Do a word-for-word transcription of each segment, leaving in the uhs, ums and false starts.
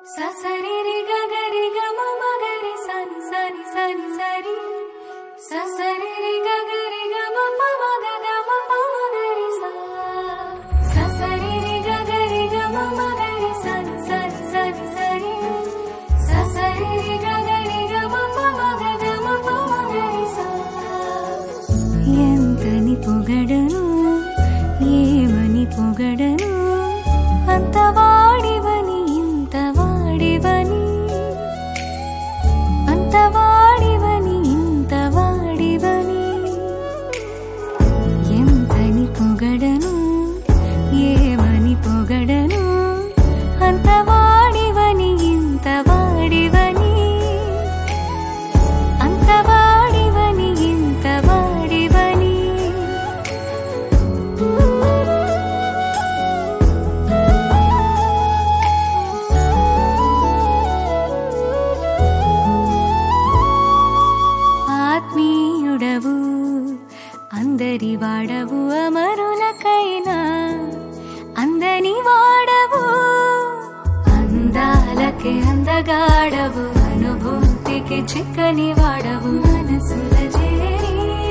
ససరి రి గగరి గమ మగరి సని సని సని సరి ససరి రి గగరి గమ పమ గమ పమ గరి సా ససరి రి గగరి గమ మగరి సని సని సని సరి ససరి రి గగరి గమ పమ గమ పమ గరి సా ఎంతని పొగడను ఏమని పొగడను అంతవాడివని ఇంతవాడివని అంతవాడివని ఇంతవాడివని ఎంతని పొగడను ఏమని పొగడను అంతవాడివని ఇంతవాడివని అంతవాడివని ఇంతవాడివని ఆత్మీయుడవు అందరి వాడవు అమరులకైనా అందని వాడవు అందాలకే అందగాడవు అనుభూతికి చిక్కని వాడవు మనసుల చేరి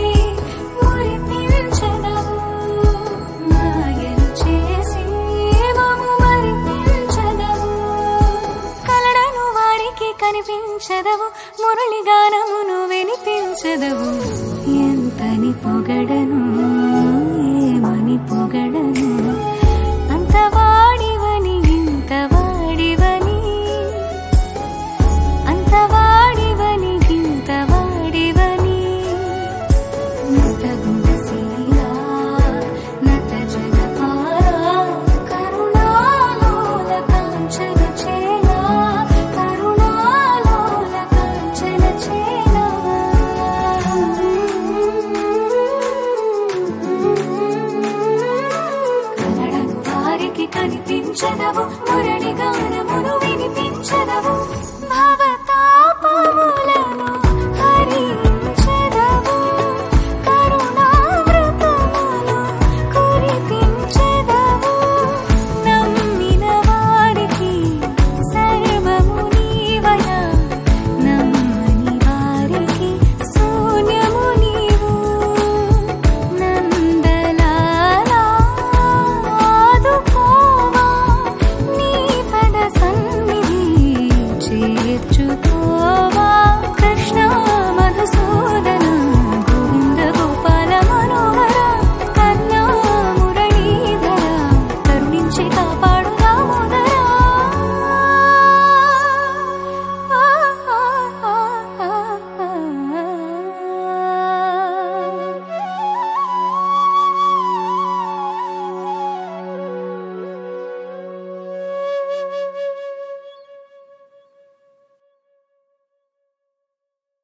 మురిపించదవు మాయలు చేసి మము మరిపించదవు కలడను వారికి కనిపించదవు మురళి గానమును వినిపించదవు ఎంతని పొగడను ఏమని పొగడను అంతవాడివని ఇంతవాడివని అంతవాడివని ఇంతవాడివని నత గుణశీలా నత జనపారా కరుణాలోల కాంచన చేలా కరుణాలోల కాంచన చేలా కలడను వారికి కనిపించదవు మురళి గానమును వినిపించదవు